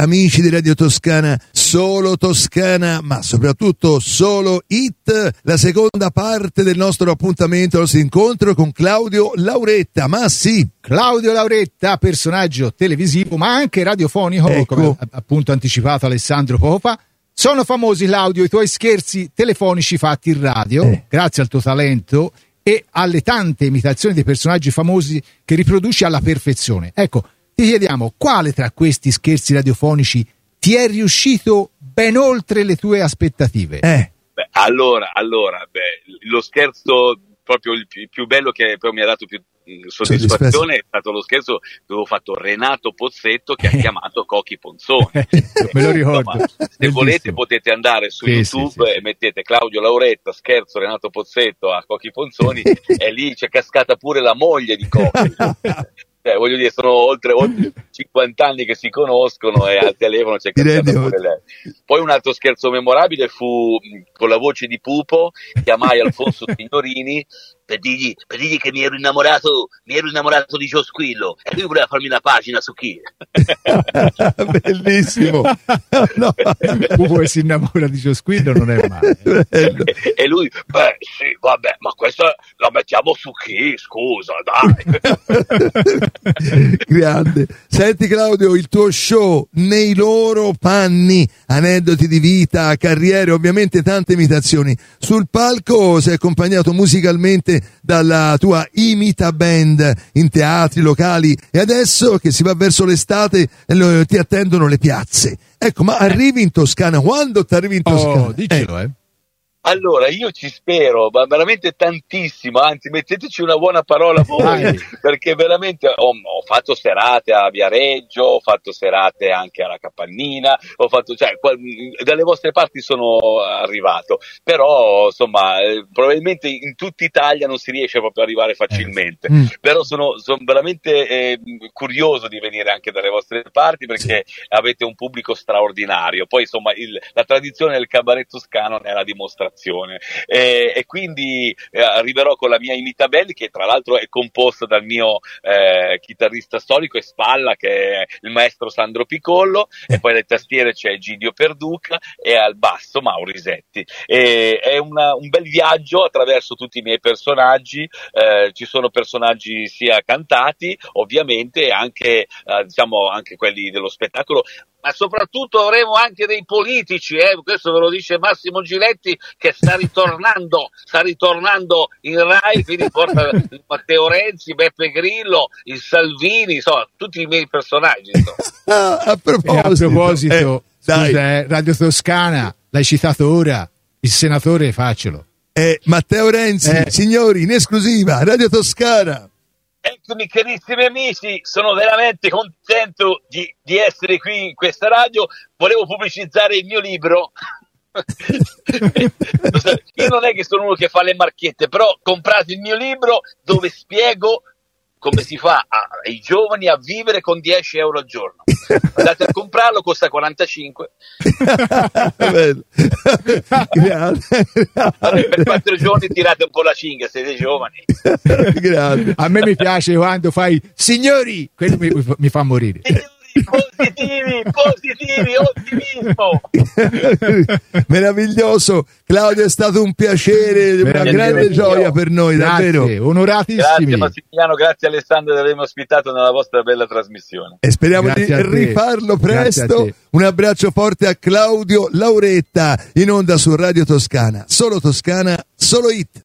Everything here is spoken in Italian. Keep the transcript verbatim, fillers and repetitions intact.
amici di Radio Toscana, Solo Toscana, ma soprattutto Solo Hit, la seconda parte del nostro appuntamento, il nostro incontro con Claudio Lauretta. Ma sì, Claudio Lauretta, personaggio televisivo ma anche radiofonico, ecco, come appunto anticipato Alessandro poco fa. Sono famosi, Claudio, i tuoi scherzi telefonici fatti in radio, eh. grazie al tuo talento e alle tante imitazioni dei personaggi famosi che riproduci alla perfezione. Ecco, ti chiediamo, quale tra questi scherzi radiofonici ti è riuscito ben oltre le tue aspettative? Eh. Beh, allora, allora beh, lo scherzo proprio il più, il più bello che poi mi ha dato più soddisfazione è stato lo scherzo dove ho fatto Renato Pozzetto che ha chiamato Cochi Ponzoni. Me lo ricordo. Insomma, se Bellissimo. Volete potete andare su sì, YouTube sì, sì. e mettete Claudio Lauretta scherzo Renato Pozzetto a Cochi Ponzoni e lì c'è cascata pure la moglie di Cochi. Eh, voglio dire, sono oltre, oltre cinquanta anni che si conoscono e al telefono c'è cascata pure lei. Poi un altro scherzo memorabile fu con la voce di Pupo, chiamai Alfonso Signorini per dirgli, per dirgli che mi ero innamorato mi ero innamorato di Gio Squillo e lui voleva farmi una pagina su chi. Bellissimo. No. Pupo che si innamora di Gio Squillo non è male. e, e lui, beh sì, vabbè, ma questa la mettiamo su chi, scusa, dai. Grande. Senti Claudio, il tuo show nei loro panni, aneddoti di vita, carriere, ovviamente tante imitazioni. Sul palco sei accompagnato musicalmente dalla tua imita band in teatri, locali e adesso che si va verso l'estate ti attendono le piazze. Ecco, ma arrivi in Toscana, quando ti arrivi in Toscana? Oh, dicelo, eh. eh. Allora, io ci spero, ma veramente tantissimo, anzi metteteci una buona parola voi, perché veramente ho, ho fatto serate a Viareggio, ho fatto serate anche alla Capannina, ho fatto, cioè, qual, dalle vostre parti sono arrivato, però insomma, eh, probabilmente in tutta Italia non si riesce proprio ad arrivare facilmente, mm. però sono, sono veramente eh, curioso di venire anche dalle vostre parti perché sì. avete un pubblico straordinario, poi insomma il, la tradizione del cabaret toscano ne è la dimostrazione. E, e quindi eh, arriverò con la mia imita band che tra l'altro è composta dal mio eh, chitarrista storico e spalla che è il maestro Sandro Picollo e poi alle tastiere c'è Egidio Perduca e al basso Maurisetti. E, è una, un bel viaggio attraverso tutti i miei personaggi, eh, ci sono personaggi sia cantati ovviamente e anche eh, diciamo anche quelli dello spettacolo, ma soprattutto avremo anche dei politici, eh? Questo ve lo dice Massimo Giletti che sta ritornando, sta ritornando in Rai, quindi porta Matteo Renzi, Beppe Grillo, il Salvini, insomma, tutti i miei personaggi. Ah, a proposito, e a proposito eh, scusa, eh, Radio Toscana, l'hai citato ora, il senatore Facelo. Eh, Matteo Renzi, eh. signori, in esclusiva, Radio Toscana. Eccomi carissimi amici, sono veramente contento di, di essere qui in questa radio, volevo pubblicizzare il mio libro. Io non è che sono uno che fa le marchette, però comprate il mio libro dove spiego come si fa a, ai giovani a vivere con dieci euro al giorno. Andate a comprarlo, costa quarantacinque. Allora, per quattro giorni tirate un po' la cinghia, siete giovani. Grazie. A me mi piace quando fai signori, quello mi, mi fa morire. Positivi, positivi, ottimismo. Meraviglioso, Claudio, è stato un piacere, una grande gioia per noi, grazie, davvero. Onoratissimi. Grazie Massimiliano, grazie Alessandro di avermi ospitato nella vostra bella trasmissione. E speriamo grazie di rifarlo presto. Un abbraccio forte a Claudio Lauretta in onda su Radio Toscana. Solo Toscana, solo hit.